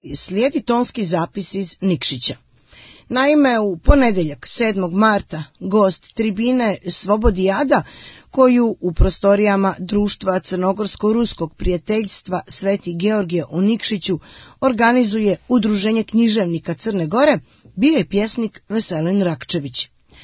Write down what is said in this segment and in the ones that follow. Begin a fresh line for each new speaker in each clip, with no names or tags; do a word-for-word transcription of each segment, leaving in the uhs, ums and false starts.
slijedi tonski zapis iz Nikšića. Naime, u ponedjeljak, sedmog marta, gost tribine Svobodijada, koju u prostorijama društva Crnogorsko-ruskog prijateljstva Sveti Georgije u Nikšiću organizuje Udruženje književnika Crne Gore, bio je pjesnik Veselin Rakčević.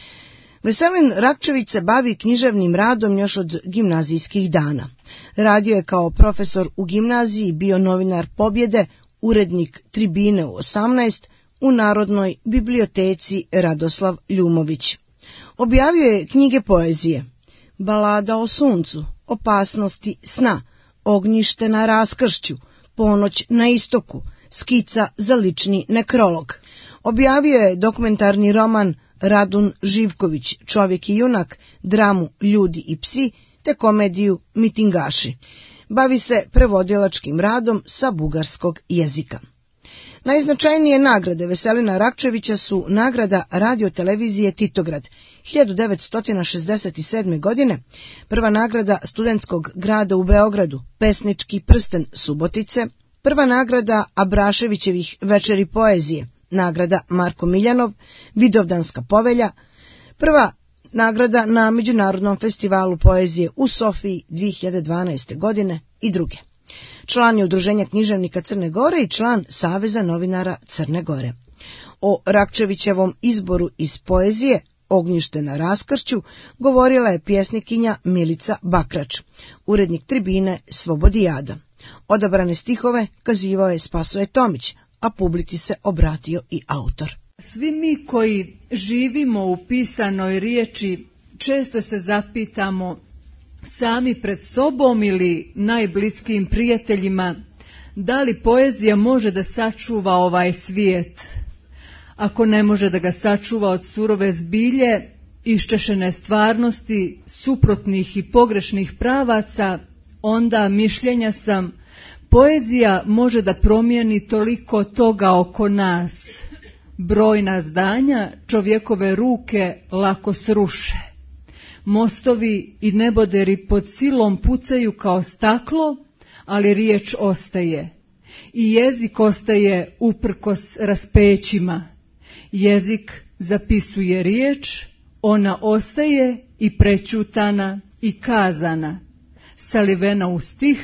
Veselin Rakčević se bavi književnim radom još od gimnazijskih dana. Radio je kao profesor u gimnaziji, bio novinar Pobjede, urednik Tribine u osamnaest, u Narodnoj biblioteci Radoslav Ljumović. Objavio je knjige poezije: Balada o suncu, Opasnosti sna, Ognjište na raskršću, Ponoć na istoku, Skica za lični nekrolog. Objavio je dokumentarni roman Radun Živković, Čovjek i junak, dramu Ljudi i psi, te komediju Mitingaši. Bavi se prevodilačkim radom sa bugarskog jezika. Najznačajnije nagrade Veselina Rakčevića su nagrada radiotelevizije Titograd hiljadu devetsto šezdeset sedme. godine, prva nagrada studentskog grada u Beogradu, Pesnički prsten Subotice, prva nagrada Abraševićevih večeri poezije, nagrada Marko Miljanov, Vidovdanska povelja, prva nagrada na Međunarodnom festivalu poezije u Sofiji dvije hiljade dvanaeste. godine i druge. Član je Udruženja književnika Crne Gore i član Saveza novinara Crne Gore. O Rakčevićevom izboru iz poezije Ognjište na raskršću govorila je pjesnikinja Milica Bakrač, urednik Tribine Svobodijada. Odabrane stihove kazivao je Spasoje Tomić, a publici se obratio i autor.
Svi mi koji živimo u pisanoj riječi često se zapitamo sami pred sobom ili najbliskijim prijateljima da li poezija može da sačuva ovaj svijet. Ako ne može da ga sačuva od surove zbilje, iščešene stvarnosti, suprotnih i pogrešnih pravaca, onda mišljenja sam, poezija može da promijeni toliko toga oko nas. Brojna zdanja čovjekove ruke lako sruše. Mostovi i neboderi pod silom pucaju kao staklo, ali riječ ostaje. I jezik ostaje uprkos raspećima. Jezik zapisuje riječ, ona ostaje i prećutana i kazana, salivena u stih,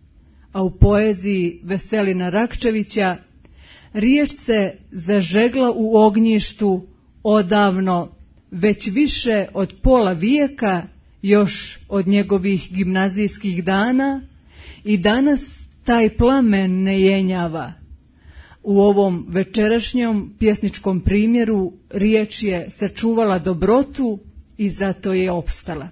a u poeziji Veselina Rakčevića riječ se zažegla u ognjištu odavno, već više od pola vijeka, još od njegovih gimnazijskih dana, i danas taj plamen ne jenjava. U ovom večerašnjem pjesničkom primjeru riječ je sačuvala dobrotu i zato je opstala.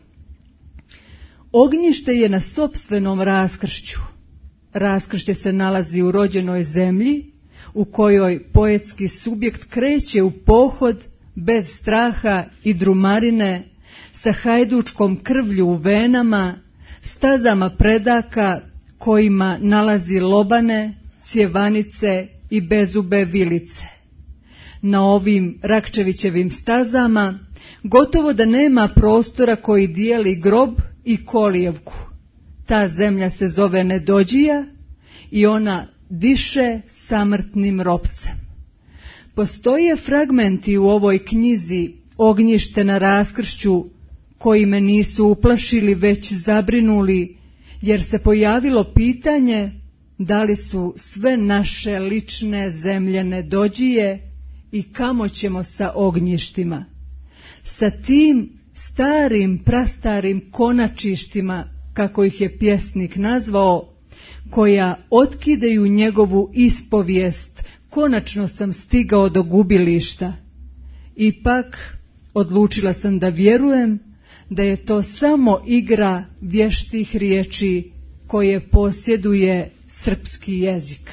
Ognjište je na sopstvenom raskršću. Raskršće se nalazi u rođenoj zemlji, u kojoj poetski subjekt kreće u pohod bez straha i drumarine, sa hajdučkom krvlju u venama, stazama predaka kojima nalazi lobane, cjevanice i bezube vilice. Na ovim Rakčevićevim stazama gotovo da nema prostora koji dijeli grob i kolijevku. Ta zemlja se zove Nedođija i ona diše samrtnim ropcem. Postoje fragmenti u ovoj knjizi Ognjište na raskršću koji me nisu uplašili već zabrinuli, jer se pojavilo pitanje da li su sve naše lične zemlje Nedođije i kamo ćemo sa ognjištima. Sa tim starim, prastarim konačištima, kako ih je pjesnik nazvao, koja otkidaju njegovu ispovijest, konačno sam stigao do gubilišta. Ipak odlučila sam da vjerujem da je to samo igra vještih riječi koje posjeduje srpski jezik.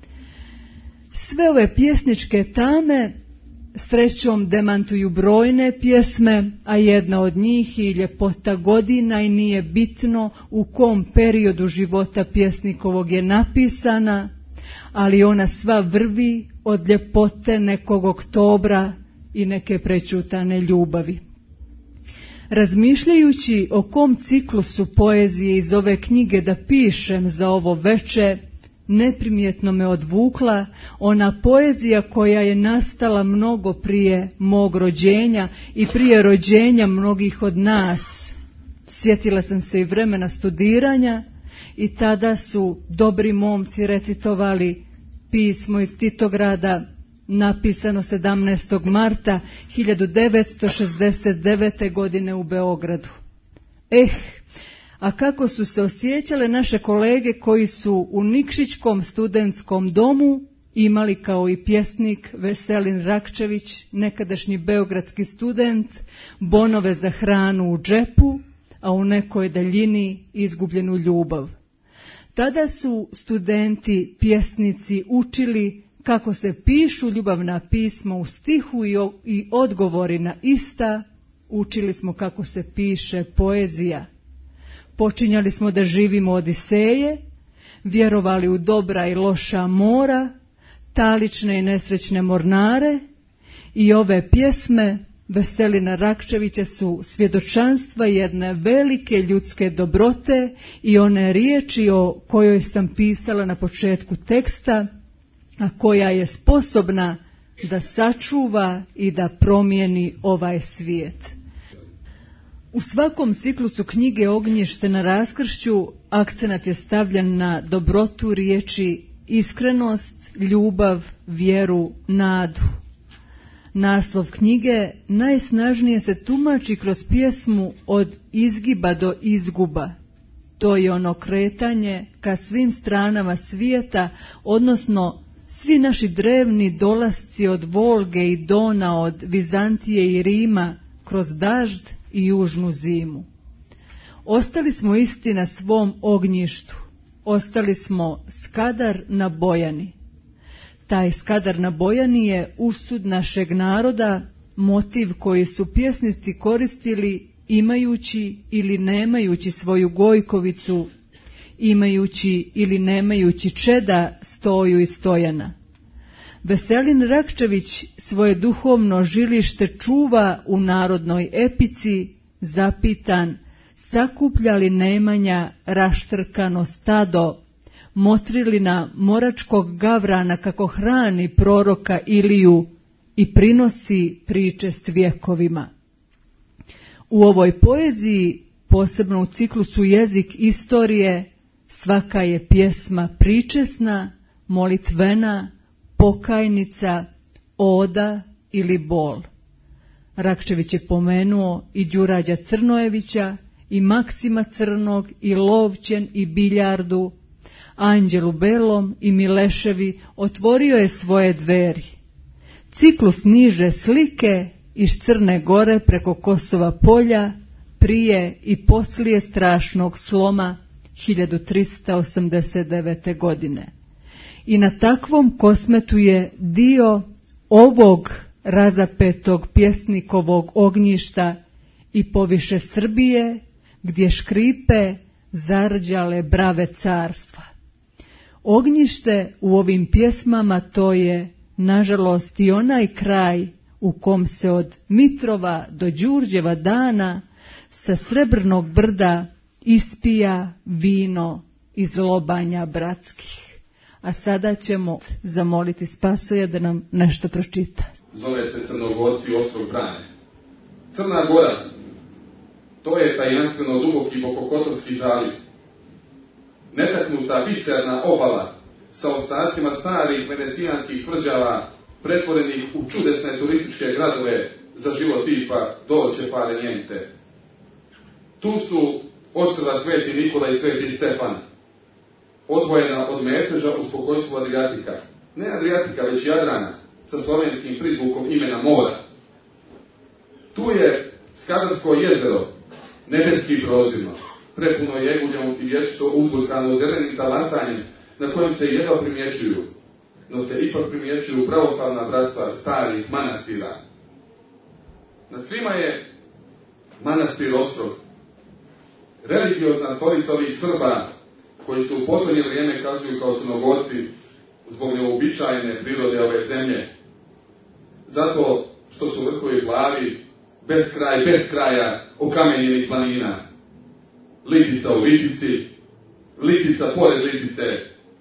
Sve ove pjesničke tame srećom demantuju brojne pjesme, a jedna od njih i Ljepota godina i nije bitno u kom periodu života pjesnikovog je napisana, ali ona sva vrvi od ljepote nekog oktobra i neke prećutane ljubavi. Razmišljajući o kom ciklusu poezije iz ove knjige da pišem za ovo veče, neprimjetno me odvukla ona poezija koja je nastala mnogo prije mog rođenja i prije rođenja mnogih od nas. Sjetila sam se i vremena studiranja i tada su dobri momci recitovali pismo iz Titograda napisano sedamnaestog marta hiljadu devetsto šezdeset devete. godine u Beogradu. Eh, a kako su se osjećale naše kolege koji su u Nikšićkom studentskom domu imali kao i pjesnik Veselin Rakčević, nekadašnji beogradski student, bonove za hranu u džepu, a u nekoj daljini izgubljenu ljubav. Tada su studenti, pjesnici učili kako se pišu ljubavna pisma u stihu i, o, i odgovori na ista, učili smo kako se piše poezija. Počinjali smo da živimo Odiseje, vjerovali u dobra i loša mora, talične i nesrećne mornare i ove pjesme Veselina Rakčevića su svjedočanstva jedne velike ljudske dobrote i one riječi o kojoj sam pisala na početku teksta, a koja je sposobna da sačuva i da promijeni ovaj svijet. U svakom ciklusu knjige Ognjište na raskršću akcenat je stavljen na dobrotu riječi, iskrenost, ljubav, vjeru, nadu. Naslov knjige najsnažnije se tumači kroz pjesmu Od izgiba do izguba. To je ono kretanje ka svim stranama svijeta, odnosno svi naši drevni dolasci od Volge i Dona, od Vizantije i Rima, kroz dažd i južnu zimu. Ostali smo isti na svom ognjištu, ostali smo Skadar na Bojani. Taj Skadar na Bojani je usud našeg naroda, motiv koji su pjesnici koristili imajući ili nemajući svoju Gojkovicu, imajući ili nemajući Čeda, Stoju i Stojana. Veselin Rakčević svoje duhovno žilište čuva u narodnoj epici, zapitan, sakuplja li Nemanja raštrkano stado, motrili na moračkog gavrana kako hrani proroka Iliju i prinosi pričest vjekovima. U ovoj poeziji, posebno u ciklusu Jezik istorije, svaka je pjesma pričesna, molitvena, pokajnica, oda ili bol. Rakčević je pomenuo i Đurađa Crnojevića, i Maksima Crnog, i Lovćen, i Biljardu, Anđelu Belom i Mileševi otvorio je svoje dveri. Ciklus niže slike iz Crne Gore preko Kosova polja, prije i poslije strašnog sloma hiljadu trista osamdeset devete. godine. I na takvom kosmetu je dio ovog razapetog pjesnikovog ognjišta i poviše Srbije, gdje škripe zarđale brave carstva. Ognjište u ovim pjesmama to je, nažalost, i onaj kraj u kom se od Mitrova do Đurđeva dana sa Srebrnog brda ispija vino iz lobanja bratskih. A sada ćemo zamoliti Spasoja da nam nešto pročita.
Zove se Crnogorci ostrog brane. Crna Gora, to je tajanstveno duboki Bokokotorski zaliv. Netaknuta biserna obala sa ostacima starih venecijanskih tvrđava pretvorenih u čudesne turističke gradove za život tipa Dolce Fare Niente. Tu su ostrva Sveti Nikola i Sveti Stefan, odvojena od meteža u spokojstvu Adriatika. Ne Adriatika, već Jadrana, sa slovenskim prizvukom imena mora. Tu je Skadarsko jezero, nebeski prozirno, prepuno jeguljom i vječito uzburkano zelenim talasanjem, na kojem se jedva primjećuju, no se ipak primjećuju pravoslavna bratstva starih manastira. Nad svima je manastir Ostrog, religiozna stolica ovih Srba, koji se u potonje vrijeme kazuju kao Crnogorci zbog neobičajne prirode ove zemlje. Zato što su vrhovi plavi, bez kraj, bez kraja, okamenjenih planina. Litica u Litici, Litica pored Litice,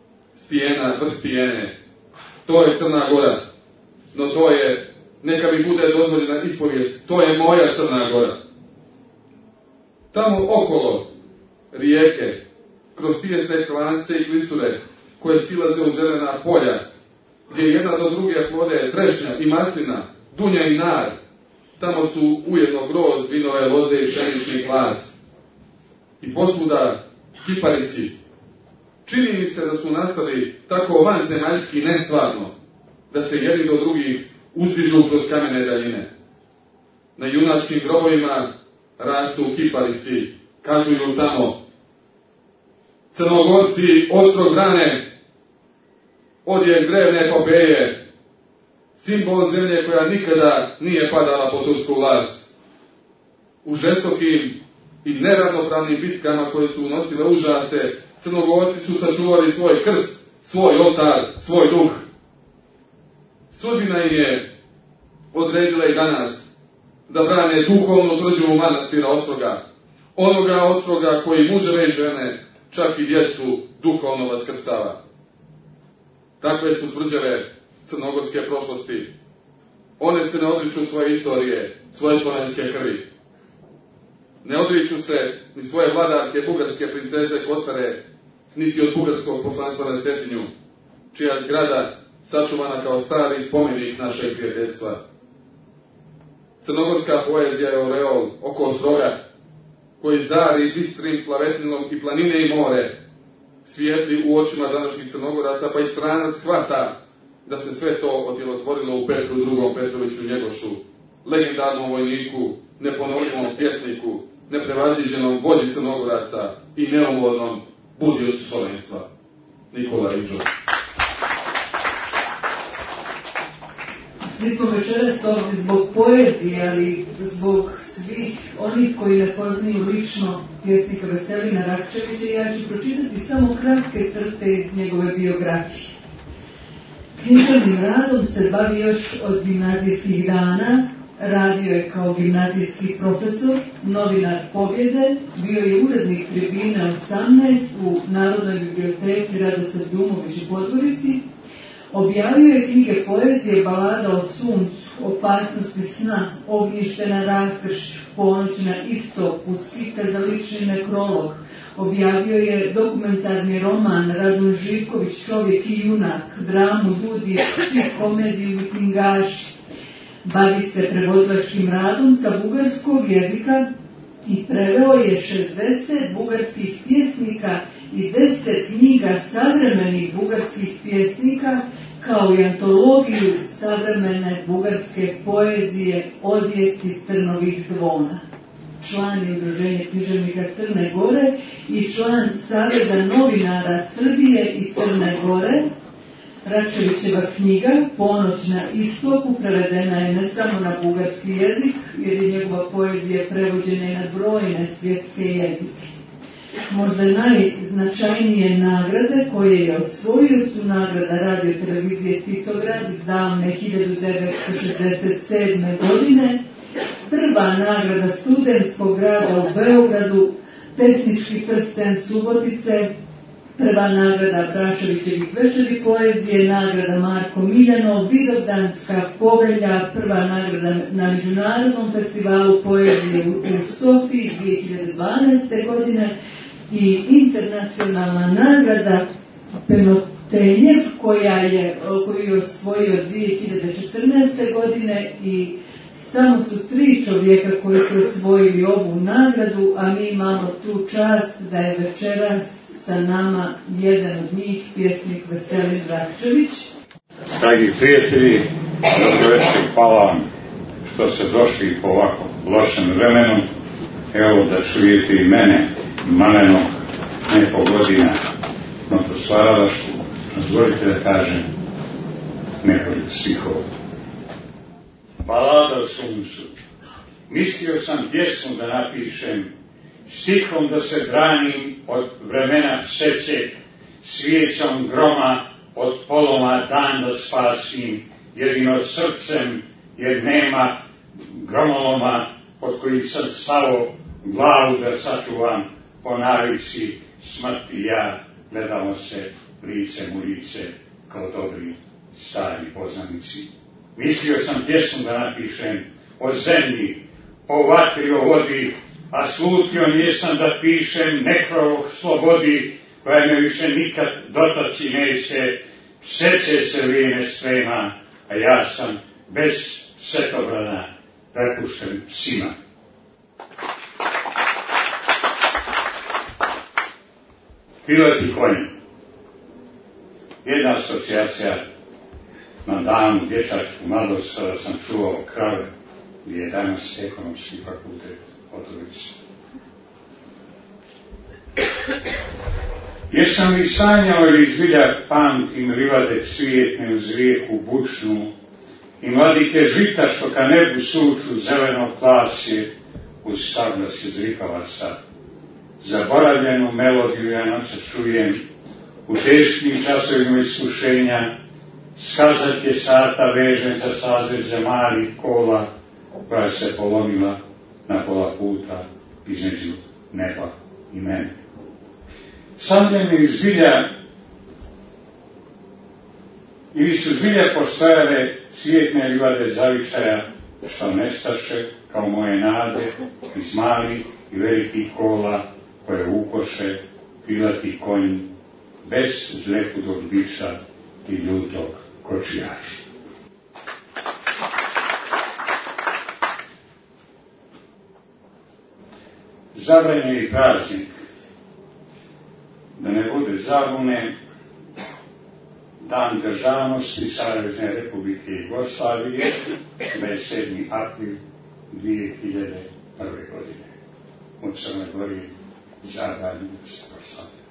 stijena, vrh stijene. To je Crna Gora. No to je, neka mi bude dozvoljena ispovijest, to je moja Crna Gora. Tamo okolo rijeke, kroz tijesne klance i klisture, koje silaze u zelena polja, gdje jedna do druge plode trešnja i maslina, dunja i nar, tamo su ujedno grozd, vinove loze i pšenični klas. I posvuda kiparisi. Čini mi se da su nastali tako vanzemaljski nestvarno, da se jedni do drugih uzdižu kroz kamene daljine. Na junačkim grobovima rastu kiparisi, kazuju tamo. Crnogorci ostro brane, odjek drevne epopeje, simbol zemlje koja nikada nije padala pod tursku vlast. U žestokim i neravnopravnim bitkama koje su unosile užase, Crnogorci su sačuvali svoj krst, svoj oltar, svoj duh. Sudbina im je odredila i danas da brane duhovnu tvrđavu manastira Ostroga, onoga Ostroga koji muževe i žene, čak i djecu, duhovno vaskrstava. Takve su tvrđave crnogorske prošlosti. One se ne odriču svoje istorije, svoje slovenske krvi. Ne odriču se ni svoje vladarke, bugarske princeze Kosare, niti od bugarskog poslanstva na Cetinju, čija zgrada sačuvana kao stari spomenik našeg prijateljstva. Crnogorska poezija je oreol oko Ostroga, koji zari bistrim plavetnilom i planine i more, svijetli u očima današnjih Crnogoraca, pa i stranac shvata da se sve to otjelotvorilo u Petru drugom Petroviću Njegošu, legendarnom vojniku, neponovljivom pjesniku, neprevaziđenom volji Crnogoraca i neumornom budiocu slovenstva. Nikola Riđo.
Svi smo večeras ovdje zbog poezije, ali zbog svih onih koji ne poznaju lično pjesnika Veselina Rakčevića, ja ću pročitati samo kratke crte iz njegove biografije. Književnim radom se bavi još od gimnazijskih dana, radio je kao gimnazijski profesor, novinar Pobjede, bio je urednik Tribine osamnaest u Narodnoj biblioteci Radosav Dumović u Podgorici. Objavio je knjige poezije, balada o suncu, opasnosti sna, ognjište na raskršću, ponoć na istoku, skica za lični nekrolog. Objavio je dokumentarni roman Radun Živković, Čovjek i junak, dramu Dudi, psi, komediju i knjigaši. Bavi se prevodilačkim radom sa bugarskog jezika i preveo je šezdeset bugarskih pjesnika i deset knjiga savremenih bugarskih pjesnika, kao i antologiju savremene bugarske poezije Odjeci trnovih zvona. Član je Udruženja književnika Crne Gore i član Saveza novinara Srbije i Crne Gore. Rakčevićeva knjiga Ponoć na istoku prevedena je ne samo na bugarski jezik, jer je njegova poezija prevođena i na brojne svjetske jezike. Možda najznačajnije nagrade koje je osvojio su nagrada radio televizije Titograd iz davne hiljadu devetsto šezdeset sedme. godine, prva nagrada studentskog rada u Beogradu, pesnički prsten Subotice, prva nagrada Braševićevih večeri poezije, nagrada Marko Miljanov, Vidovdanska povelja, prva nagrada na Međunarodnom festivalu poezije u Sofiji dvije hiljade dvanaeste. godine i internacionalna nagrada Penotenjev koja je, koju je osvojio dvije hiljade četrnaeste. godine i samo su tri čovjeka koji su osvojili ovu nagradu, a mi imamo tu čast da je večeras sa nama jedan od njih, pjesnik Veselin Rakčević.
Dragi prijatelji, dobroveče, hvala vam što ste došli po ovako lošem vremenu. Evo da čujete i mene, malenog nekog godina na prosvaralaštvu. Dozvolite da kažem nekoliko stihova. Balada o suncu. Mislio sam pjesmu da napišem, stihom da se branim od vremena pseće, svijećom groma od poloma dan da spasim, jedino srcem, jer nema gromoloma pod kojim sam stao glavu da sačuvam po navici smrti ja, gledamo se licem u lice kao dobri stari poznanici. Mislio sam pjesmu da napišem o zemlji, o vatri, o vodi, a slutio nisam da pišem nekrolog slobodi, koja me više nikad dotaci neće, sece se vrijeme sprema, a ja sam bez setobrana prepušten psima. Piloti konji. Jedna asocijacija na danu dječačku mladost kada sam čuvao krave, gdje je danas ekonomski fakultet Otović. Jesam li sanjao ili zbilja pamtim livade cvijetne uz rijeku bučnu i mladike žita što ka nebu suču zeleno klasje uz stabla se zrikava sad. Zaboravljenu melodiju ja noća čujem u teškim časovima iskušenja, skazat je sata vežen za sadeđe malih kola koja se polomila na pola puta između neba i mene. Sanjanje zbilja ili su zbilja postojale cvijetne livade zavičaja što nestaše kao moje nade iz malih i velikih kola koje ukoše pilati konji bez zlepudog biša i ljutog kočijaša. Zabranjeni praznik, da ne bude zabune, Dan državnosti Savezne Republike Jugoslavije, dvadeset sedmi april dvije hiljade prve. godine. U Crnoj Gori zabranjeno se proslavlja.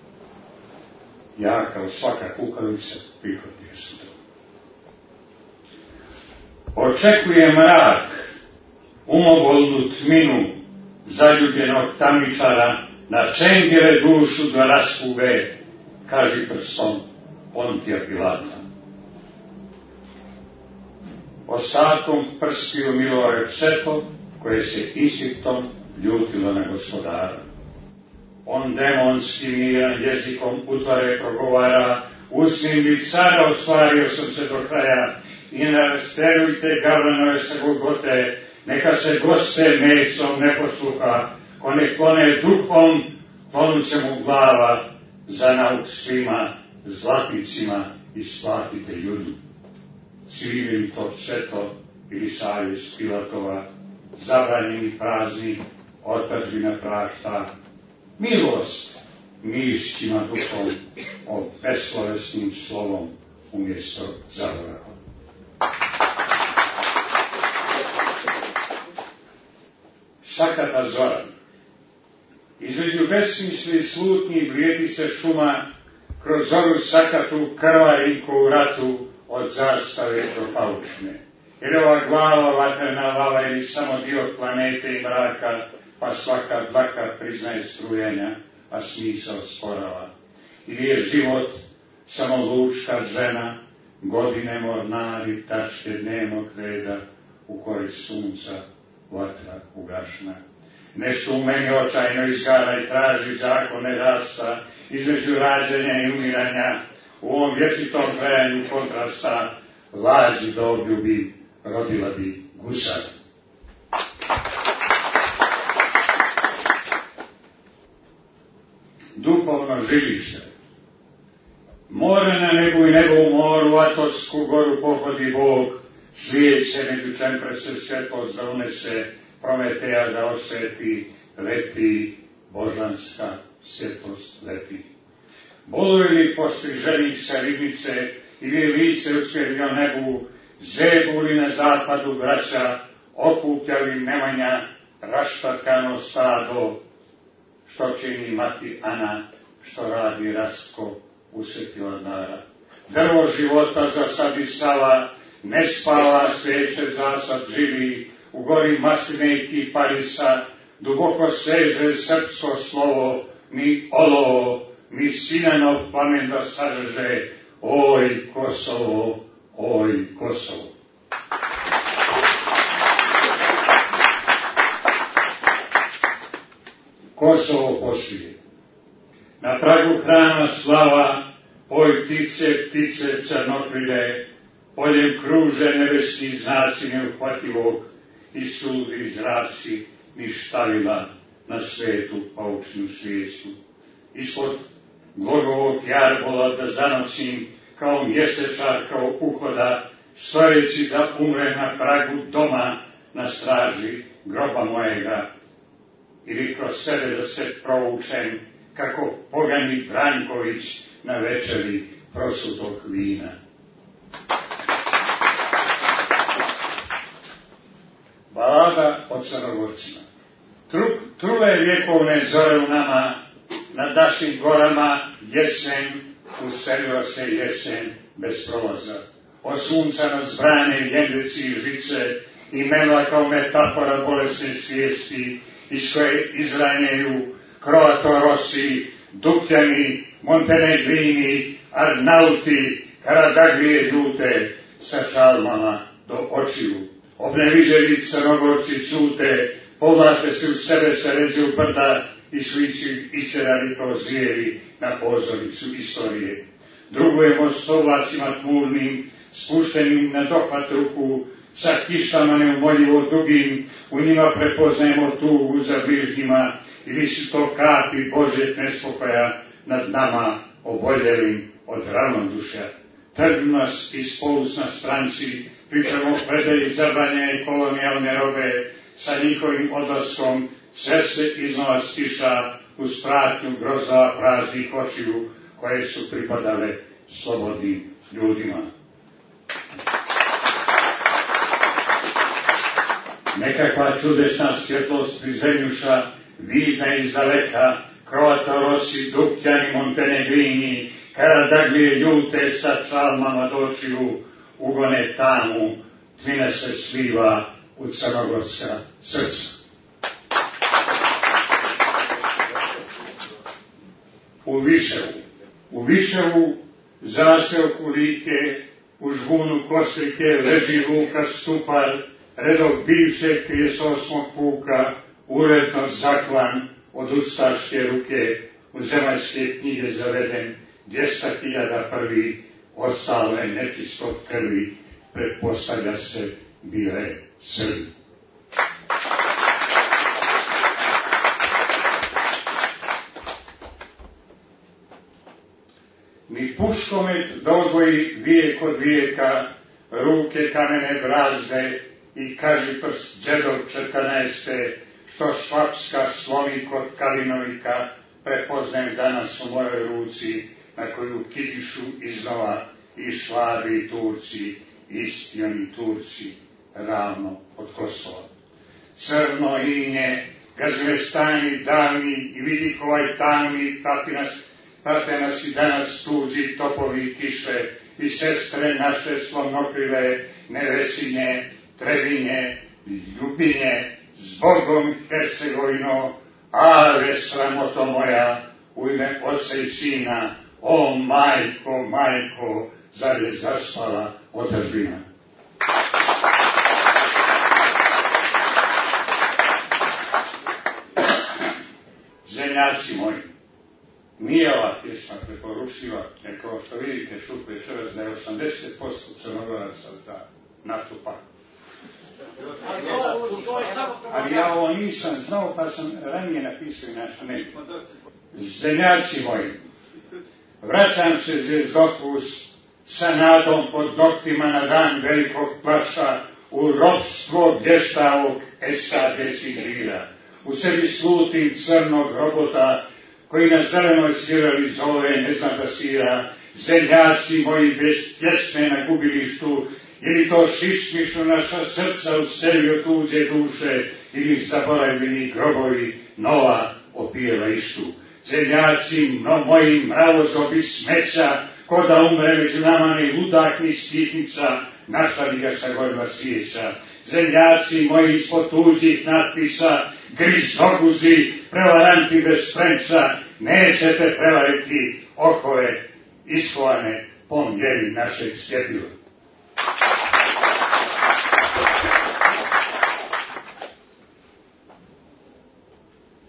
Ja, kao svaka kukavica, prihvatio sam to. Očekujem mrak, umobolnu tminu zaljubljenog tamičara, na čengire dušu da raskube, kaži prstom Pontija Pilata. Ostatkom prstiju Milore pseto, koje se insiktom ljutilo na gospodara. On demonski miran jezikom utvare progovara, usnim bi cara ostvario sam se do kraja, i ne rasterujte gavranove sa Golgote, neka se goste mesom ne posluha, ko ne klone duhom, tonuće mu glava, za nauk svima, zlatnicima isplatite ljudu. Cvilili to pseto ili savjest Pilatova, zabranjeni praznik, otadžbina prašta, milost mišćima duhom, o beslovesnim slovom umjesto zaborava. Sakata zora. Između besmisli slutnji vrijedi se šuma, kroz zoru sakatu krvarinku u ratu od zastave do paučne. Jer ova glava vatrena vala je samo dio planete i mraka, pa svaka dlaka priznaje strujenja, a smisao sporava. Ili je život samo lučka žena, godine mornari, tačke dnevnog reda, u korist sunca, vatra ugašna. Nešto u meni očajno izgara i traži zakone rasta, između rađenja i umiranja, u ovom vječitom trajanju kontrasta, lađi da obljubi, rodila bi gusar. Duhovno žilište. More na nebu i nebo u moru, Atosku goru pohodi Bog, svijeće među čempre se svjetlost da unese, Prometeja da osveti, leti, božanska svjetlost leti. Boluje li postriženih sa ribnice, ili lice usmjerio nebu, zebu li na zapadu braća, okupljali Nemanja, raštakano stado, što čini mati Ana, što radi Rasko, usjeti ornara. Drvo života zasadi Sava, ne spava sveće zasad živi, u gori masline i kiparisa, duboko seže srpsko slovo, mi olovo, mi sinanov plamen da sažeže, oj Kosovo, oj Kosovo. Kosovo poslije. Na pragu hrana slava, ljutice, ptice crnokrile, poljem kruže nebeski znaci neuhvativog i sudi zraci ništavila na svetu paučnu svijeću. Ispod Gogovog jarbola da zanoćim kao mjesečar, kao uhoda, stojeći da umre na pragu doma na straži groba mojega, ili kroz sebe da se proučem kako pogani Branković na večeri prosutog vina. Balada o Crnogorcima. Tru, trule vjekovne zore u nama, nad našim gorama jesen, uselila se jesen bez prolaza. Od sunca nas brane ljendeci i žice i mela kao metafora bolesne svijesti iz koje izranjaju Croato Rossi, Dukljani, Montenegrini, Arnauti, Karadaglije ljute sa čalmama do očiju. Obneviženi Crnogorci cute, povlače se u sebe sa ređe brda i sliči iserani kao zvijeri na pozornicu istorije. Drugujemo s ovlacima tmurnim, spuštenim na dohvat ruku, sa kišama neumoljivo dugim, u njima prepoznajemo tugu za bližnjima, ili su to kapi Božjeg nespokoja nad nama oboljelim od ravnodušja. Trgnu nas iz polusna stranci, pričamo o predaji zabranjene kolonijalne robe, sa njihovim odlaskom sve se iznova stiša uz pratnju grozova praznih očiju koje su pripadale slobodnim ljudima. Nekakva čudesna svjetlost prizemljuša, vidna iz daleka, Croato Rossi, Dukljani, Montenegrini, Karadaglije ljute sa čalmama dočiju, ugone tamu, tmina se sliva u crnogorska srca. U Viševu, u Viševu zaseoku Like, u žvunu Koslike leži Luka Stupar, redov bivšeg trideset osmog puka, uredno zaklan od ustaške ruke, u zemaljske knjige zaveden, dvjesto hiljada prvi, ostalo je nečistog krvi, pretpostavlja se bile Srbi. Ni puškomet da odvoji vijek od vijeka, ruke kamene brazde i kažiprst džedov četrnaeste, što švapska slovi kod Kalinovika, prepoznajem danas u mojoj ruci, na koju kidišu iznova i Švabi i Turci, istinjani Turci, ravno od Kosova. Crno inje, gazvestani davni i vidi ovaj tamni, prati nas, prate nas i danas tuđi topovi i kiše, i sestre naše slomnokrile, Nevesinje, Trebinje, Ljubinje, zbogom Hercegovino, ave sramoto moja, u ime Oca i Sina, o majko, majko, zar je zaspala otadžbina. Zemljaci moji, nije ova pjesma preporučiva, jer kao što vidite šup večeras da je osamdeset posto Crnogoraca za NATO pakt. Ali ja ovo nisam znao, pa sam ranije napisao i naša neću. Zemljaci moji, vraćam se zvjezdopus sa nadom pod noktima na dan velikog plaća u ropstvo blještavog es ka de Siđira. U sebi slutim crnog robota koji na zelenoj svirali zove ne znam da svira. Zemljaci moji bez pjesme na gubilištu, ili to šišmišu naša srca u sebi od tuđe duše, ili zaboravljeni grobovi nova opijela ištu. Zemljaci no moji mravozobi smeća, ko da umre među nama ni ludak ni skitnica, našla bi ga sagorila svijeća. Zemljaci moji ispod tuđih natpisa, grizoguzi, prevaranti bez premca, nećete prevariti okove iskovane po mjeri našeg stjepila.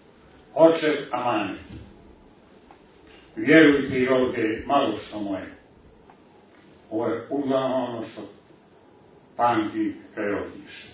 Očev amanet. Vjerujte i ovdje malo što moje. Ovo je uglavnom ono što pamti kraj ognjišta.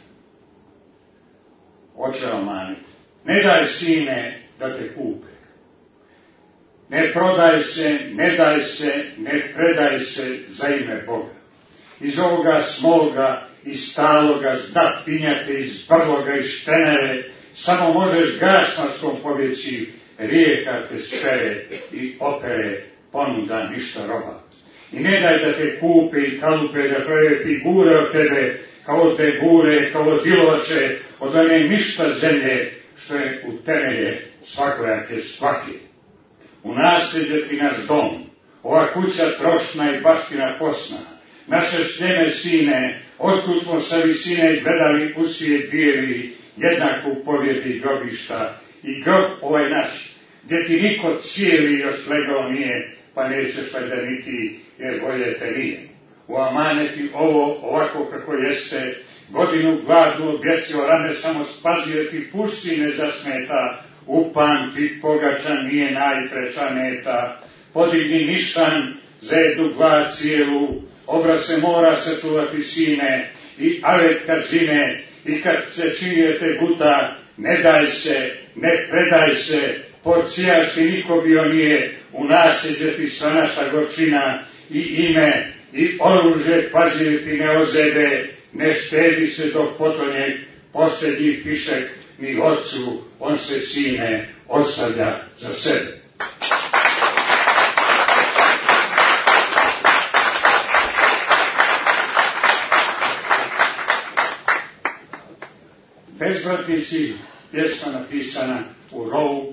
Očeva maniti. Ne daj, sine, da te kupe. Ne prodaj se, ne daj se, ne predaj se za ime Boga. Iz ovoga smoga, iz staloga, zda pinjate, iz brloga, iz štenere, samo možeš gasmaskom pobjeći, rijeka te spere i opere, ponuda ništa roba. I ne daj da te kupe i kalupe, da prave figure od tebe, kao te gure, kao dilovače, od one ništa zemlje, što je u temelje svakojake svake. U nasljeđe ti naš dom, ova kuća trošna i baština posna, naše šljeme sine, otkud smo sa visine gledali u svijet bijeli, jednaku pobjedi grobišta, i grob ovaj naš, gdje ti niko cijeli još legao nije, pa nećeš valjda niti, jer bolje te nije. U amaneti ovo ovako kako jeste, godinu gladnu objesio rame, samo spazio ti pusti ne zasmeta, upamti pogačan nije najpreča meta, podigni nišan za jednu glad cijelu, obraz se mora sačuvati sine, i avet kad zine, i kad se činjete guta, ne daj se, ne predaj se, porcijaš ti niko bio nije, u nasljeđe ti sva naša gorčina, i ime, i oružje pazi ti ne ozebe, ne štedi se dok potonje posljednji fišek, ni ocu, on se sine ostavlja za sebe. Bezvratnici, pjesma napisana u rovu.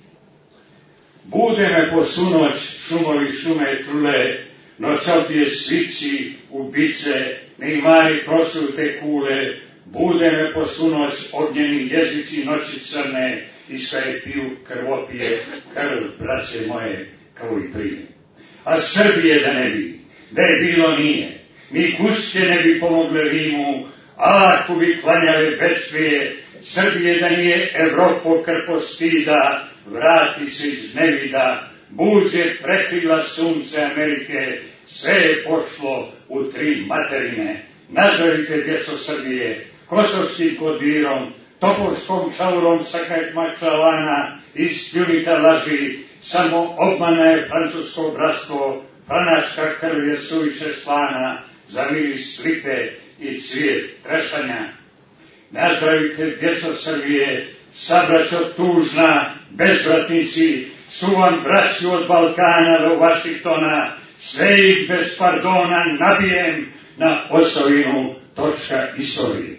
Bude me po sunoć, šumovi šume trule, noćovdje svici, ubice, ne imari prosuju te kule, bude me po sunoć, ognjeni jezici noći crne, i sve piju krvopije, krv, braće moje, kao i prije. A Srbije da ne bi, da je bilo nije, ni kuske ne bi pomogle Rimu, Alahu bi klanjale bečvije, Srbije da nije Evropo krpo stida, vrati se iz nevida, buđe prekrila sunce Amerike, sve je pošlo u tri materine. Nazovite djeco Srbije, kosovskim kodirom, topovskom čaurom sa kajmačavana, iz pljunita laži, samo obmana je francusko bratstvo, franačka krv je suviše slana, za miris slipe i cvijet trešanja. Nazdravite djeco Srbije, sabraćo tužna, bezvratnici, su vam braću od Balkana do Vašiktona, sve ih bez pardona nabijem na osovinu točka istorije.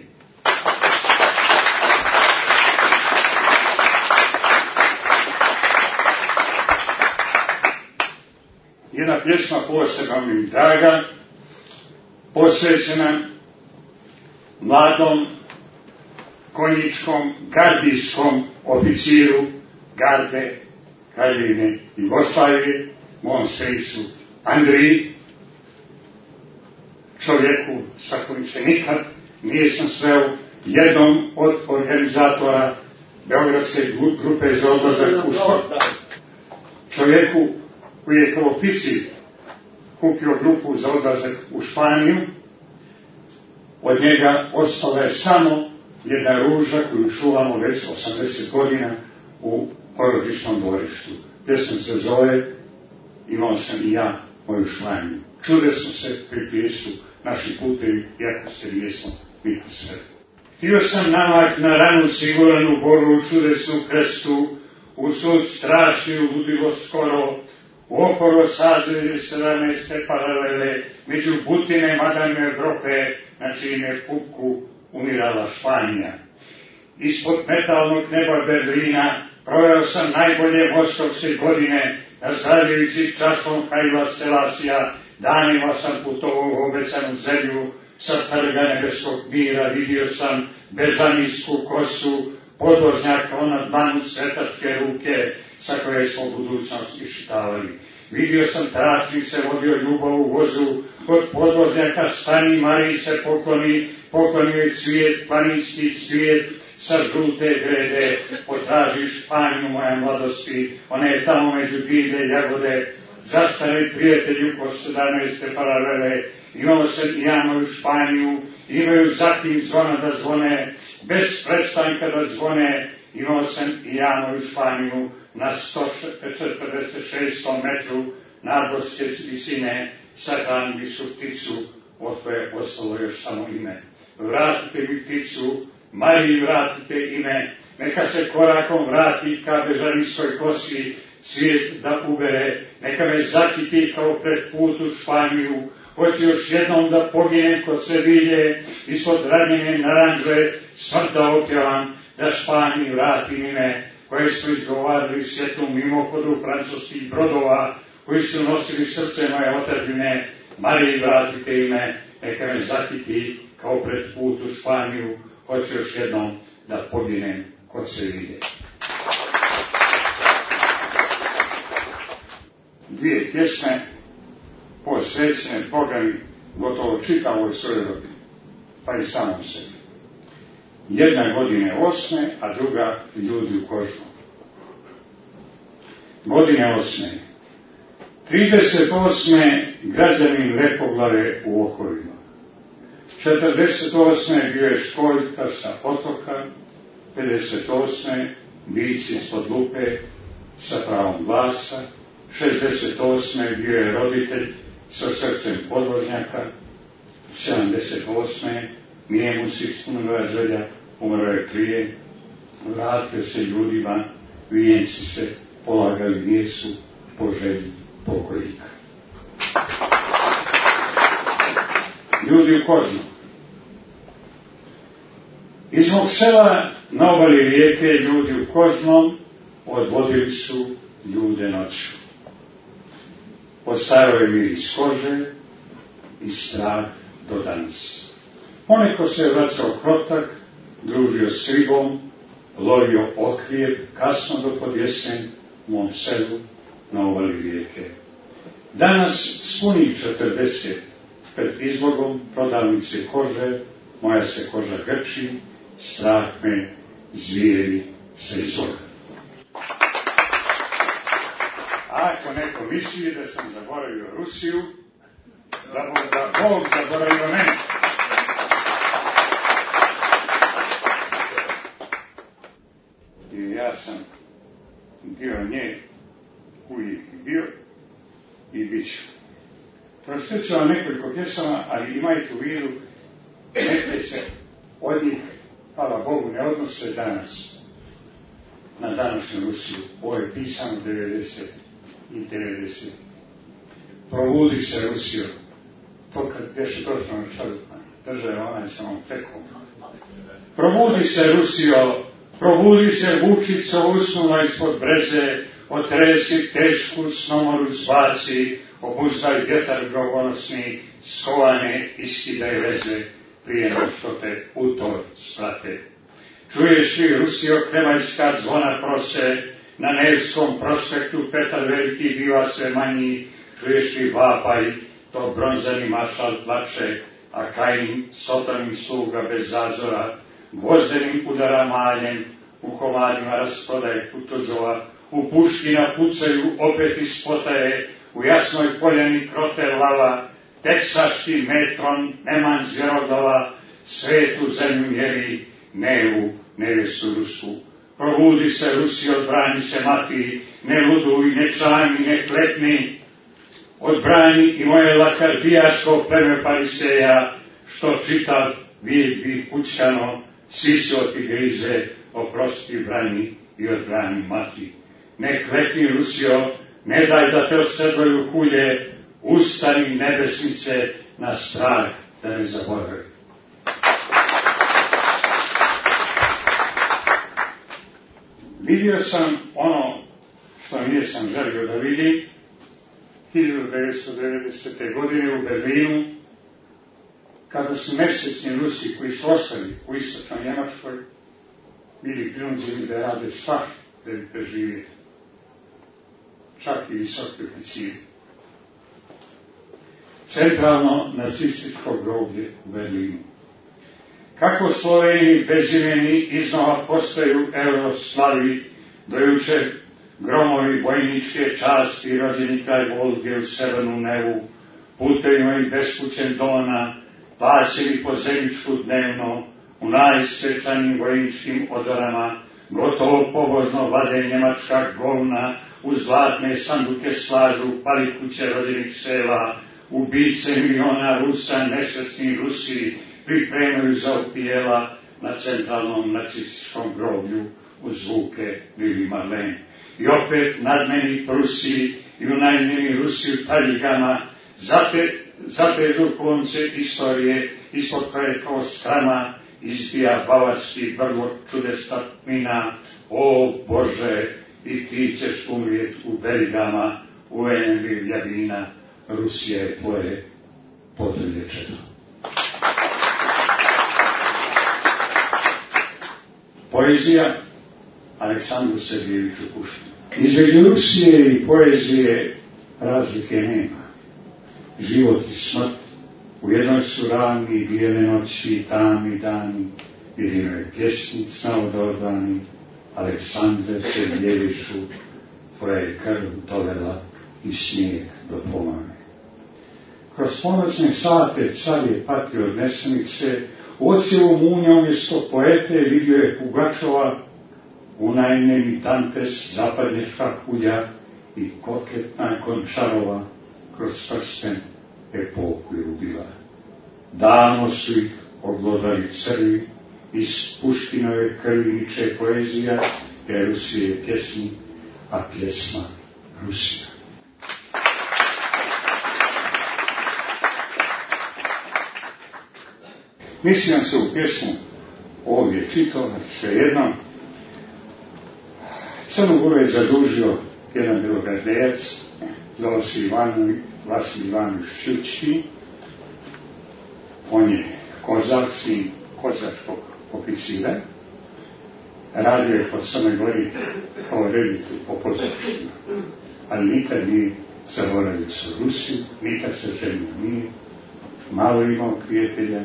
Jedna pjesma posebno mi draga, posvećena mladom konjičkom gardijskom oficiru garde Kraljevine Jugoslavije, mom stricu Andriji, čovjeku sa kojim se nikad nisam sreo, jednom od organizatora Beogradske grupe za odlazak u šport. Čovjeku koji je kao oficir kupio grupu za odlazak u Španiju, od njega ostala je samo jedna ruža koju čuvamo već osamdeset godina u porodičnom dvorištu. Pjesma se zove Imao sam i ja moju Španiju. Čudesno se pripijesu naši putevi, iako se nijesmo mi po sve. Htio sam namak na ranu siguranu boru, čudesnu krestu, u sud strašni ludilo skoro, u oporo sazirje sedamnaeste paralele, među butine madame Evrope, na čime pupku umirala Španija. Ispod metalnog neba Berlina proveo sam najbolje mostovske godine, nazdravljajući čašom Hajla Selasija, danima sam putovao u obećanu zemlju, sa trga nebeskog mira vidio sam bežanijsku kosu, podvožnjak kao na dlanu svetačke ruke, sa koje smo budućnost iščitavali. Vidio sam tračni se vodio ljubav u vozu, kod podvožnjaka stani Mariji se pokloni, poklonio je cvijet, planinski cvijet, sa žute grede, potraži Španiju moja mladosti, ona je tamo među divlje jagode, zastari prijatelji oko sedamnaeste paralele, imao sam i ja moju Španiju, imaju zatim zvona da zvone, bez prestanka da zvone, imao sam i ja moju Španiju na sto četrdeset šestom metru nadmorske visine, sahranili su pticu, od koje je ostalo još samo ime. Vratite mi pticu, Mariji vratite ime, neka se korakom vrati ka bežanijskoj kosi, cvijet da ubere, neka me zakiti kao pred put u Španiju, hoću još jednom da poginem kod Sevilje, ispod ranjene naranđe, smrt da opjevam, da Španiji vratim ime, koje su izgovarali svjetlom mimohodu francuskih brodova, koji su nosili srce moje otadžbine, Mariji vratite ime, neka me zakiti kao pred put u Španiju, hoću još jednom da poginem kod Sevilje. Dvije pjesme posvećene Bogami gotovo čitavoj svojoj rodini, pa i samom sebi. Jedna godine osme, a druga Ljudi u kožnom. Godine osme. trideset osme građanin Lepoglave u Okovima. četrdeset osme bio je školjka sa otoka, pedeset osme Bić ispod lupe sa pravom glasa, šezdeset osme bio je roditelj sa srcem podvožnjaka, sedamdeset osme nije mu se ispunila želja, umro je prije, vratio se ljudima, vijenci se polagali nijesu po želji pokojnika. Ljudi u kožnom. Iz mog sela na obali rijeke ljudi u kožnom odvodili su ljude noću. Ostajao je miris kože i strah do danas. Poneko se je vracao krotak, družio s ribom, lovio okrijeb, kasno do podjesen u mom selu na obali rijeke. Danas s punih četrdeset pred izlogom prodavnice kože, moja se koža grči, strah me zvijeri sa izloga. A ako neko misli da sam zaboravio Rusiju, da Bog, da Bog zaboravio mene. I ja sam dio nje uvijek bio i bit ću. Pročitat ću vam nekoliko pjesama, ali imajte u vidu, neke se od njih, hvala Bogu, ne odnose danas na današnju Rusiju. Ovo je pisano devedeset i devedeset. Probudi se, Rusijo. To kad pješe točno na čovjeka, države onaj sa ovom tekom. Probudi se, Rusijo, probudi se, Vučico usnula ispod breze, otresi tešku snomoru zbaci, obuzdaj vjetar grogonosni, skovane iskidaj veze, prije nego što te u to sprate. Čuješ li, Rusijo, kremajska zvona prose, na Nevskom prospektu Petar Veliki biva sve manji, čuješ li vapaj, to bronzani maršal plače, a Kajin sotanim sluga bez zazora, gvozdenim udara maljem, u komadima rasprodaje Kutuzova, u Puškina pucaju opet iz potaje, u jasnoj poljani krote lava, teksaški metron Neman Zvjerodova, svetu zemlju mjeri, Nevu, nevjestu Rusku. Probudi se, Rusi, odbrani se mati, ne luduj, ne čani, ne kletni, odbrani i moje lakardijaško pleme Pariseja, što čitav vijek bi pućano, sisio ti grize, oprosti, brani i odbrani mati. Ne kletni, Rusio, ne daj da te osedlaju kulje, ustani nebesnice na strah da ne zaboravi. Vidio sam ono što nisam želio da vidim hiljadu devetsto devedesete. godine u Berlinu, kada su mesečni Rusi koji su ostali u istočnoj Njemačkoj bili prinuđeni da rade svašta da bi preživjeli, čak i visoki oficiri. Centralno nacističko groblje u Berlinu. Kako Sloveni bezimeni iznova postaju euroslavi, dojuče Gromovi vojničke časti, rođeni kraj Volge u severnu Nevu, putevima i bespućem Dona, plaćeni po zemljičku dnevno, u najsvečanijim vojničkim odorama, gotovo pobožno vlade njemačka govna, u zlatne sanduke slažu pali kuće rođenih sela, ubice miliona Rusa, nesretni Rusi, pripremaju za opijela na centralnom nacističkom groblju uz zvuke Lili Marlene. I opet nadmeni Prusi i unajmljeni Rusi u taljigama zate, zatežu konce istorije ispod koje kao strama izbija bavarski vrlo čudesta mina. O Bože, i ti ćeš umrijet u Berigama, u Envi Ljavina, Rusija je tvoje podrlje čedo. Poezija Aleksandru Sergejeviću Puškinu. Između Rusije i poezije razlike nema. Život i smrt u jednoj su ravni, bijele noći i tami dani, jedino je pjesnica od ordani, Aleksandre Sergejeviću, tvoja je krv dovela i snijeg do pomame. Kroz ponoćne sate car je patio od nesanice, odsjevom munja umjesto poete vidio je Pugačova, unajmljeni Dantes, zapadnješka kulja i koketna Končarova kroz prsten epoku je ubila. Davno su ih oglodali crvi, iz Puškinove krvi niče poezija, jer Rusije je pjesnik, a pjesma Rusija. Mislim se u pjesmu ovdje čitao, sve jedno. Crnu Goru je zadužio jedan Belogardejac, zvao se Vasilij Ivanović Šučki. On je kozak, sin kozačkog oficira. Radio je po Crnoj Gori kao reditelj po pozorištima. Ali nikad nije zaboravio se Rusiju, nikad se ženio nije. Malo imao prijatelja.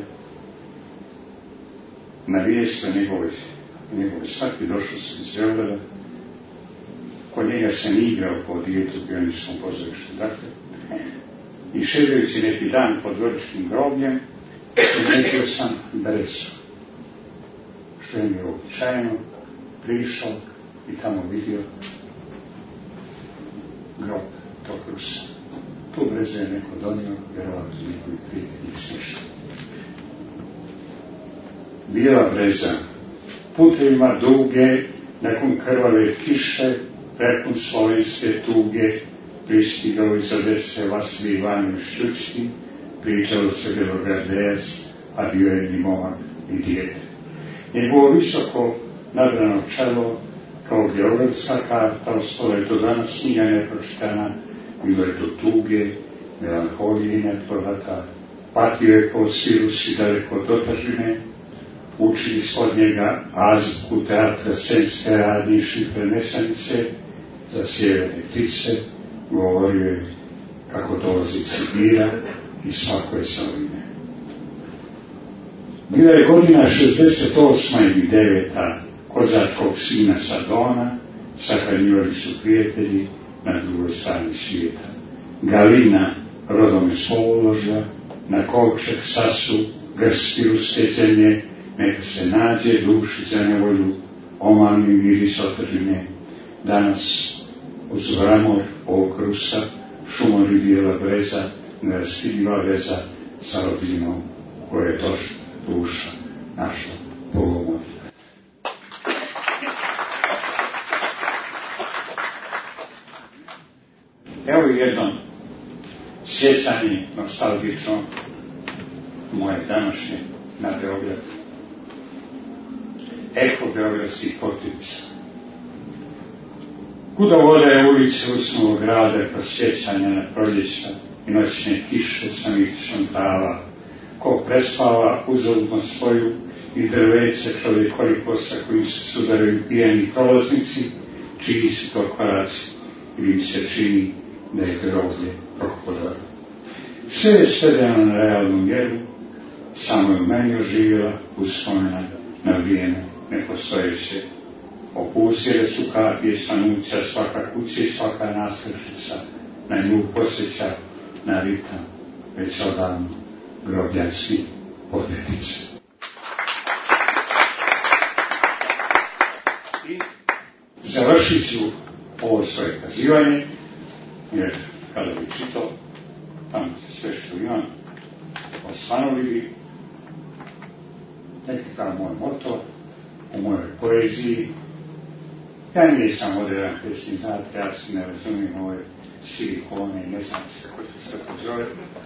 Na vijest o njegovoj, njegovoj smrti došao sam iz Beograda. Kod njega sam igrao po dijetu u Pionirskom pozorištu. Dakle, i šedajući neki dan pod Goričkim grobljem, primetio sam Bresu. Što je mi običajno, prišao i tamo vidio grob tog Rusa. Tu Brezu je neko donio, vjerovatno nekoji prijatelji slišao. Bijela breza, putevima duge, nakon krvave kiše, prepun slovenske tuge, pristigao iz Odese Vasilij Ivanović Šučki, pričalo se Belogardejac, a bio je ni momak, ni dijete. Njegovo visoko nadrano čelo, kao geografska karta, ostalo je do danas knjiga nepročitana, bilo je do tuge, melanholije i nepovata, patio je po Sirusi daleko od otažine, učili od njega azbuku teatra senske radnje i šifre nesanice za sjeverne ptice, govorio je kako dolazi Sibira i svako je sa ime. Bila je godina šezdeset osma ili deveta kozačkog sina sa Dona, sahranjivali su prijatelji na drugoj strani svijeta. Galina, rodom iz Položa, na kovčeg sasu grsti ruske zemlje, neka se nađe duši za nevolju, omalni miris otažine. Danas uz vramor ovog Rusa, šumori bijela breza, neraskidiva veza sa rodinom koje je došla duša našla Bogomolja. Evo jedno sjećanje nostalgično moje današnje na Beograd. Eko beogradskih potica. Kuda vode ulice usnovog grada kroz sjećanja na proljeća i noćne kiše sa mitičnom trava, ko prespava uzaludno svoju i drveće čovjekoliko sa kojim se sudaraju pijani prolaznici, čiji su to koraci, ili mi se čini da je groblje prohodalo. Sve je svedeno na realnu mjeru, samo je u meni oživjela uspomena na vrijeme nepostojeće Opustile su kapije svanuća, svaka kuća i svaka nasršica, na nju posjeća na ritam, već odavno grobljanski pobjedice. I završit ću ovo svoje kazivanje, jer kada bi čitao tamo sve što imam, osvanovi bi nekakav moj moto u mojoj poeziji. Ja nisam moderan pesnik, znate, ja se ne razumijem ove silikone i ne znam se kako se sve to zove.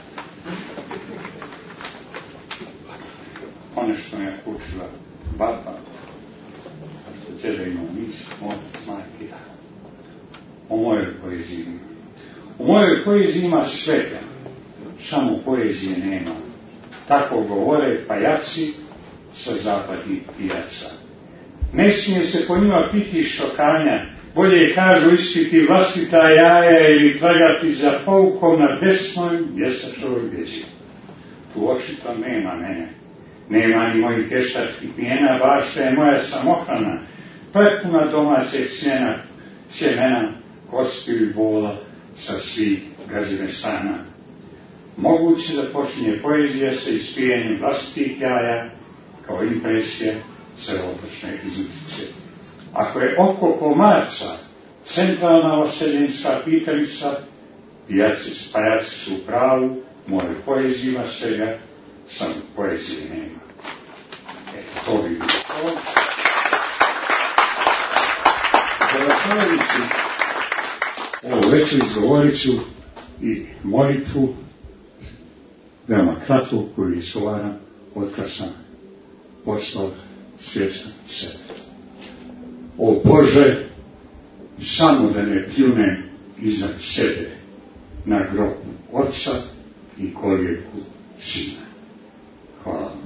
Ono što me je učila baba, a što tebe imao nis, moj majke, o mojoj poeziji. U mojoj poeziji ima svega, samo poezije nema. Tako govore pajaci sa zapadnih pijaca. Ne smije se po njima piti šokanja, bolje kažu ispiti vlastita jaja ili tragati za poukom na desnoj mjesečovoj veđi. Tu očito nema mene, nema ni mojih keštarskih pijena, baš je moja samohrana, prepuna domaćeg sjena, sjemena, kostiju i bola sa svih gazimestana. Moguće da počinje poezija sa ispijenjem vlastitih jaja, kao impresija crvotočne izutice. Ako je oko komarca centralna oseljenska pitalica, pijaci, pajaci su u pravu, moje poezije ima svega, samo poezije nema. Eto, to bi bilo. Završavajući ovu večer izgovorit ću i molitvu, veoma kratko, koju izgovaram od kad sam postao svjestan sebe. O Bože, samo da ne pljunem iznad sebe na grob Oca i koljeku Sina. Hvala.